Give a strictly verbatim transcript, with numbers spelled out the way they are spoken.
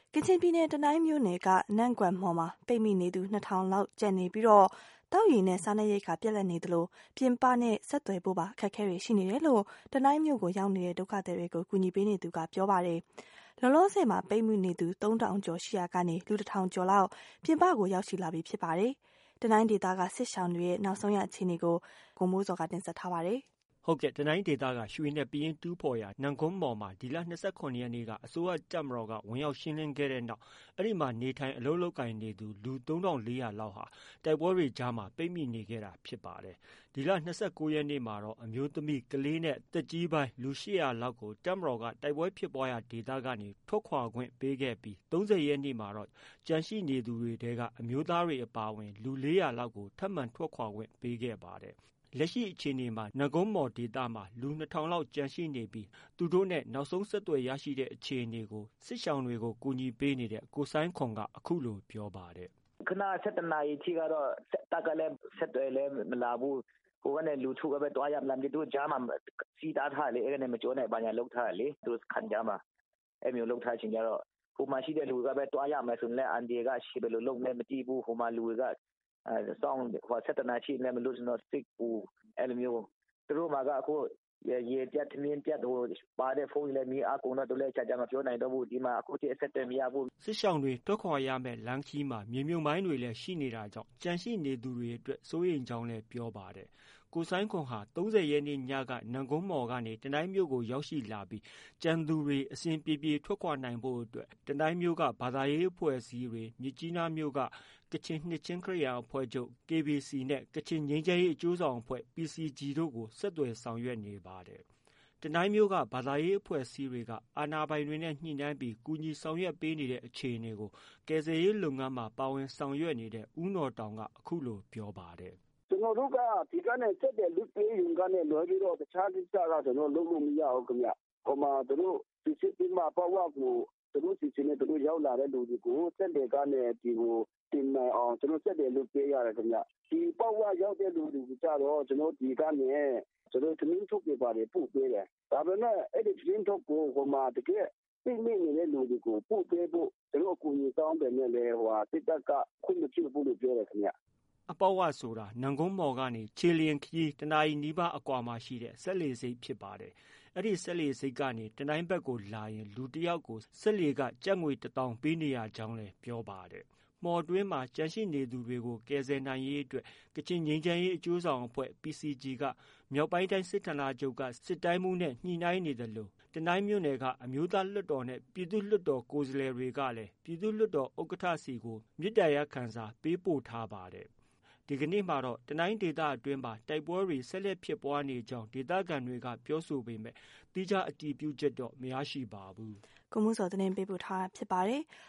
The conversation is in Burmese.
ကချင်ပြည်နယ်တနိုင်းမြို့နယ်ကနန့်ဂွမ်မှော်မှာပိတ်မိနေသူနှစ်ထောင်လောက်ကျန်နေပြီးတော့တောက်ရည်နဲ့စားနပ်ရိက္ခာပြက်လက်နေသလိုပြင်ပနဲ့ဆက်သွယ်ဖို့ပါအခက်အခဲတွေရှိနေတယ်လို့တနိုင်းမြို့ကိုရောက်နေတဲ့ဒုက္ခသည်တွေကိုကူညီပေးနေသူကပြောပါတယ်။လောလောဆယ်မှာပိတ်မိနေသူသုံးထောင်ကျော်ရှိရာကနေလူတစ်ထောင်ကျော်လောက်ပြင်ပကိုရောက်ရှိလာပြီဖြစ်ပါတယ်။တနိုင်းဒေသကစစ်ရှောင်တွေရဲ့နောက်ဆုံးရအခြေအနေကိုကိုမိုးစောကတင်ဆက်ထားပါတယ်။ဟုတ်ကဲ့တနိုင်းဒေသကရွှေနဲ့ပယင်းတူးဖော်ရာနန့်ဂွမ်မှော်မှာဒီလ၂၇ရက်နေ့ကအစိုးရတပ်မတော်ကဝင်ရောက်ရှင်းလင်းခဲ့တဲ့နောက်အဲ့ဒီမှာနေထိုင်အလုပ်လုပ်ကိုင်နေသူလူသုံးထောင်လေးရာလောက်ဟာတိုက်ပွဲတွေကြားမှာပိတ်မိနေခဲ့တာဖြစ်ပါတယ်။ဒီလ၂၉ရက်နေ့မှာတော့အမျိုးသမီးကလေးနဲ့တက်ကြီးပိုင်းလူ၈ရာလောက်ကိုတပ်မတော်ကတိုက်ပွဲဖြစ်ပွားရာဒေသကနေထွက်ခွာခွင့်ပေးခဲ့ပြီး၃၀ရက်နေ့မှာတော့ကြန့်ရှိနေသူတွေထဲကအမျိုးသားတွေအပါအဝင်လူလေးရာလောက်ကိုထပ်မံထွက်ခွာခွင့်ပေးခဲ့ပါတယ်။လက်ရှိအခြေအနေမှာနန့်ဂွမ်မှော်ဒေသမှာလူနှစ်ထောင်လောက်ကျန်ရှိနေပြီးသူတို့နဲ့နောက်ဆုံးဆက်သွယ်ရရှိတဲ့အခြေအနေကိုစစ်ရှောင်တွေကိုကူညီပေးနေတဲ့ကိုဆိုင်းခွန်ကအခုလိုပြောပါတယ်။ခဏဆက်တနာရီထိကတော့တက်ကလည်းဆက်သွယ်လည်းမလာဘူး။ဟိုကနေလူထုကပဲတွားရမလားမြေတို့ကြားမှာစီးတားထားလေအဲ့ကနေမကြောနဲ့ဘာညာလောက်ထားလေသူခံကြမှာအဲ့မျိုးလောက်ထားချင်ကြတော့ဟိုမှာရှိတဲ့လူကပဲတွားရမယ်ဆိုရင်လည်းအန်ဒီကရှိဘယ်လိုလုပ်လဲမကြည့်ဘူးဟိုမှာလူကအဲစောင်းဟိုဆက်တနာရှိလည်းမလို့ကျွန်တော်စစ်ပူအဲ့လိုမျိုးသူတို့မှာကအခုရေပြတ်ထမင်းပြတ်ဟိုပါတဲ့ဖုန်းလည်းမီးအကုန်တော့လည်းကြာကြာမပြောနိုင်တော့ဘူးဒီမှာအခုတည်းအဆက်တည်းမရဘူးစစ်ရှောင်းတွေထွက်ခွာရမယ့်လမ်းခီးမှာမြေမြုံမိုင်းတွေလည်းရှိနေတာကြောင့်ကြန့်ရှိနေသူတွေအတွက်စိုးရိမ်ကြောင်းလည်းပြောပါတယ်ကိုဆိုင်းခွန်ဟာ၃၀ရက်နေ့ညကနန့်ဂွမ်မှော်ကနေတနိုင်းမြို့ကိုရောက်ရှိလာပြီးကြံသူတွေအစဉ်ပြေပြေထွက်ခွာနိုင်ဖို့အတွက်တနိုင်းမြို့ကဘာသာရေးအဖွဲ့အစည်းတွေမြစ်ကြီးနားမြို့ကကချင်နှစ်ချင်းခရစ်ယာန်အဖွဲ့ချုပ် ကေ ဘီ စီ နဲ့ကချင်ငြိမ်းချမ်းရေးအကျိုးဆောင်အဖွဲ့ ပီ စီ ဂျီ တို့ကိုဆက်သွယ်ဆောင်ရွက်နေပါတယ်။တနိုင်းမြို့ကဘာသာရေးအဖွဲ့အစည်းတွေကအာဏာပိုင်တွေနဲ့ညှိနှိုင်းပြီးကူညီဆောင်ရွက်ပေးနေတဲ့အခြေအနေကိုကယ်ဆယ်ရေးလုပ်ငန်းမှာပါဝင်ဆောင်ရွက်နေတဲ့ဦးနော်တောင်ကအခုလိုပြောပါတယ်။ကျွန်တော်တို့ကဒီကနေစက်တဲ့လူတွေယူကနေလွှဲပြီးတော့တခြားကိစ္စကကျွန်တော်လုပ်လို့မရဘူးခင်ဗျ။ဟိုမှာတို့ဒီစစ်ပြီးမှပေါ့ဝါကိုတို့စီစဉ်နေတို့ရောက်လာတဲ့လူတွေကိုစက်တဲ့ကနေဒီကိုတင်နိုင်အောင်ကျွန်တော်စက်တယ်လို့ပြောရတယ်ခင်ဗျ။ဒီပေါ့ဝါရောက်တဲ့လူတွေကြတော့ကျွန်တော်ဒီကနေကျွန်တော်သမင်းထုတ်ပြပါတယ်ပို့ပေးတယ်။ဒါပေမဲ့အဲ့ဒီသမင်းထုတ်ကိုဟိုမှာတကယ်သိနေနေတဲ့လူတွေကိုပို့ပေးဖို့ကျွန်တော်ကိုကြီးတောင်းတယ်နဲ့လေဟိုစစ်တပ်ကခွင့်မပြုဘူးလို့ပြောတယ်ခင်ဗျ။အပေါ့ဝဆိုတာနန့်ဂွမ်မှော်ကနေခြေလျင်ခရီးတနာရီနီးပါးအကွာမှာရှိတဲ့ဆက်လေစိတ်ဖြစ်ပါတယ်။အဲ့ဒီဆက်လေစိတ်ကနေတနိုင်းဘက်ကိုလာရင်လူတစ်ယောက်ကိုဆက်လေကကျပ်ငွေတစ်တောင်ပေးနေရကြောင်းလည်းပြောပါတယ်။မှော်တွင်းမှာကြန့်ရှိနေသူတွေကိုကယ်ဆယ်နိုင်ရေးအတွက်ကချင်ငြိမ်းချမ်းရေးအကျိုးဆောင်အဖွဲ့ ပီ စီ ဂျီ ကမြောက်ပိုင်းတိုင်းစစ်ဌာနချုပ်ကစစ်တိုင်းမှုနဲ့ညှိနှိုင်းနေတယ်လို့တနိုင်းမြို့နယ်ကအမျိုးသားလွှတ်တော်နဲ့ပြည်သူ့လွှတ်တော်ကိုယ်စားလှယ်တွေကလည်းပြည်သူ့လွှတ်တော်ဥက္ကဋ္ဌစီကိုမြစ်တာရက်ခံစာပေးပို့ထားပါတယ်။ဒီကနေ့မှာတော့တနိုင်းဒေသအတွင်းမှာတိုက်ပွဲတွေဆက်လက်ဖြစ်ပွားနေကြောင်းဒေသခံတွေကပြောဆိုပေမဲ့တိကျအတည်ပြုချက်တော့မရရှိပါဘူး။ကိုမှုစောသတင်းပေးပို့ထားတာဖြစ်ပါတယ်